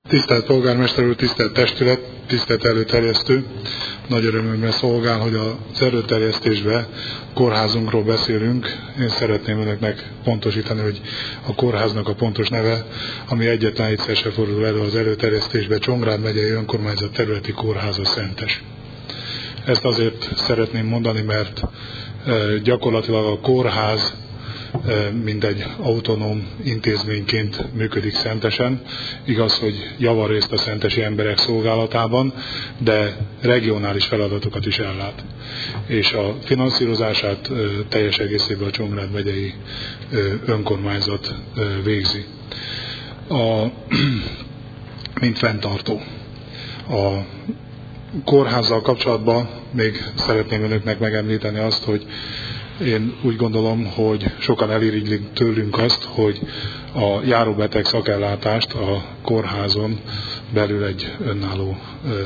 Tisztelt polgármester úr, tisztelt testület, tisztelt előterjesztő! Nagy örömömre szolgál, hogy az előterjesztésben kórházunkról beszélünk. Én szeretném önöknek pontosítani, hogy a kórháznak a pontos neve, ami egyetlen egyszer se fordul elő az előterjesztésben, Csongrád megyei önkormányzat területi kórháza Szentes. Ezt azért szeretném mondani, mert gyakorlatilag a kórház mint egy autonóm intézményként működik Szentesen. Igaz, hogy javarészt a szentesi emberek szolgálatában, de regionális feladatokat is ellát. És a finanszírozását teljes egészében a Csongrád megyei önkormányzat végzi. Mint fenntartó. A kórházzal kapcsolatban még szeretném önöknek megemlíteni azt, hogy én úgy gondolom, hogy sokan elirigylik tőlünk azt, hogy a járóbeteg szakellátást a kórházon belül egy önálló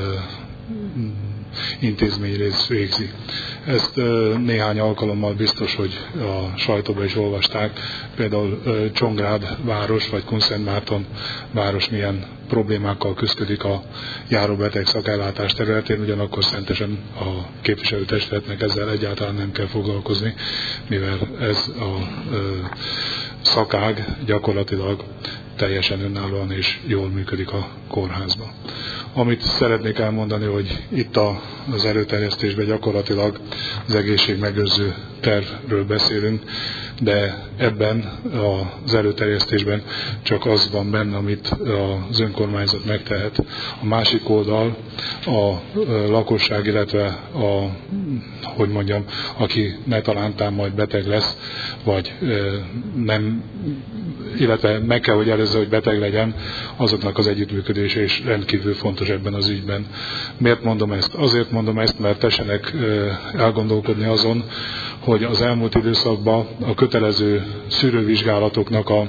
intézményrész végzi. Ezt néhány alkalommal biztos, hogy a sajtóban is olvasták, például Csongrád város vagy Kunszentmárton város milyen problémákkal küzdik a járóbeteg szakellátás területén, ugyanakkor Szentesen a képviselőtestületnek ezzel egyáltalán nem kell foglalkozni, mivel ez a szakág gyakorlatilag teljesen önállóan és jól működik a kórházban. Amit szeretnék elmondani, hogy itt az előterjesztésben gyakorlatilag az egészségmegőrző tervről beszélünk, de ebben az előterjesztésben csak az van benne, amit az önkormányzat megtehet. A másik oldal a lakosság, illetve aki netalántán majd beteg lesz, vagy nem, illetve meg kell, hogy előzze, hogy beteg legyen, azoknak az együttműködése is rendkívül fontos ebben az ügyben. Miért mondom ezt? Azért mondom ezt, mert tessenek elgondolkodni azon, hogy az elmúlt időszakban a kötelező szűrővizsgálatoknak a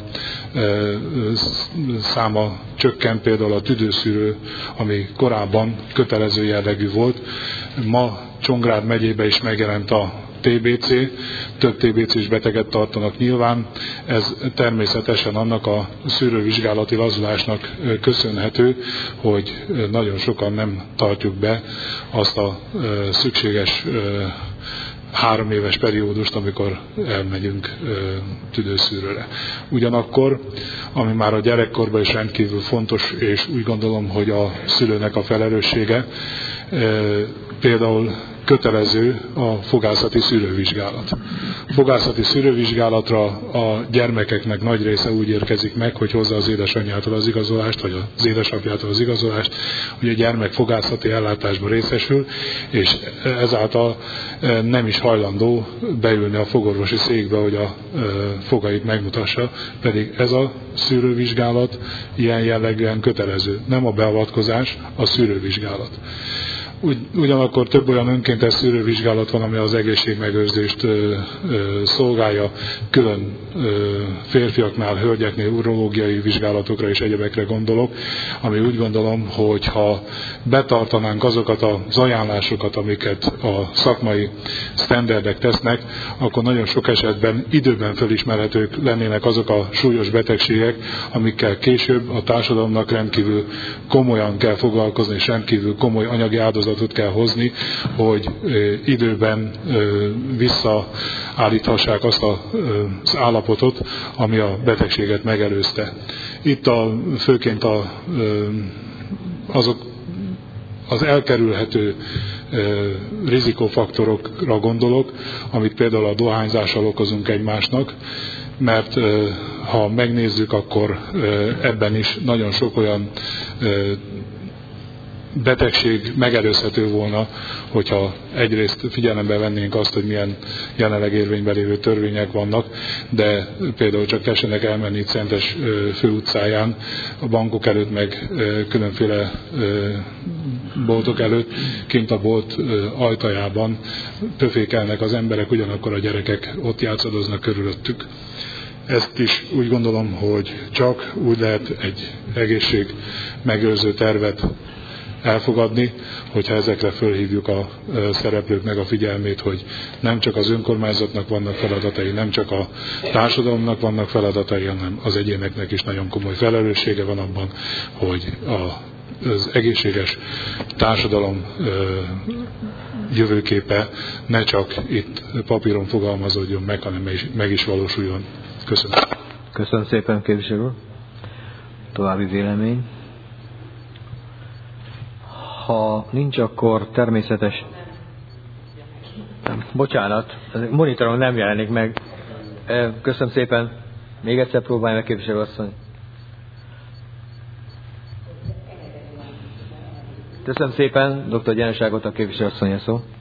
száma csökkent, például a tüdőszűrő, ami korábban kötelező jellegű volt. Ma Csongrád megyében is megjelent a TBC, több TBC-s beteget tartanak nyilván. Ez természetesen annak a szűrővizsgálati lazulásnak köszönhető, hogy nagyon sokan nem tartjuk be azt a szükséges 3 éves periódust, amikor elmegyünk tüdőszűrőre. Ugyanakkor, ami már a gyerekkorban is rendkívül fontos, és úgy gondolom, hogy a szülőnek a felelőssége, például kötelező a fogászati szűrővizsgálat. A fogászati szűrővizsgálatra a gyermekeknek nagy része úgy érkezik meg, hogy hozza az édesanyjától az igazolást, vagy az édesapjától az igazolást, hogy a gyermek fogászati ellátásban részesül, és ezáltal nem is hajlandó beülni a fogorvosi székbe, hogy a fogait megmutassa, pedig ez a szűrővizsgálat ilyen jellegűen kötelező. Nem a beavatkozás, a szűrővizsgálat. Ugyanakkor több olyan önkéntes szűrővizsgálat van, ami az egészségmegőrzést szolgálja, külön férfiaknál, hölgyeknél urológiai vizsgálatokra és egyebekre gondolok, ami úgy gondolom, hogy ha betartanánk azokat az ajánlásokat, amiket a szakmai sztenderdek tesznek, akkor nagyon sok esetben időben felismerhetők lennének azok a súlyos betegségek, amikkel később a társadalomnak rendkívül komolyan kell foglalkozni, és rendkívül komoly anyagi áldozatot kell hozni, hogy időben visszaállíthassák azt az állapotot, ami a betegséget megelőzte. Itt főként azok az elkerülhető rizikófaktorokra gondolok, amit például a dohányzással okozunk egymásnak, mert ha megnézzük, akkor ebben is nagyon sok olyan betegség megelőzhető volna, hogyha egyrészt figyelembe vennénk azt, hogy milyen jelenleg érvényben lévő törvények vannak, de például csak tessenek elmenni itt Szentes főutcáján, a bankok előtt, meg különféle boltok előtt, kint a bolt ajtajában pöfékelnek az emberek, ugyanakkor a gyerekek ott játszadoznak körülöttük. Ezt is úgy gondolom, hogy csak úgy lehet egy egészségmegőrző tervet elfogadni, hogyha ezekre fölhívjuk a szereplőknek a figyelmét, hogy nem csak az önkormányzatnak vannak feladatai, nem csak a társadalomnak vannak feladatai, hanem az egyéneknek is nagyon komoly felelőssége van abban, hogy az egészséges társadalom jövőképe ne csak itt papíron fogalmazódjon meg, hanem meg is valósuljon. Köszönöm. Köszönöm szépen, képviselő úr. További vélemény. Ha nincs, akkor természetes... Bocsánat, a monitoron nem jelenik meg. Köszönöm szépen. Még egyszer próbálj meg, képviselő asszony. Köszönöm szépen, dr. Gyeneságot, a képviselő asszony szó.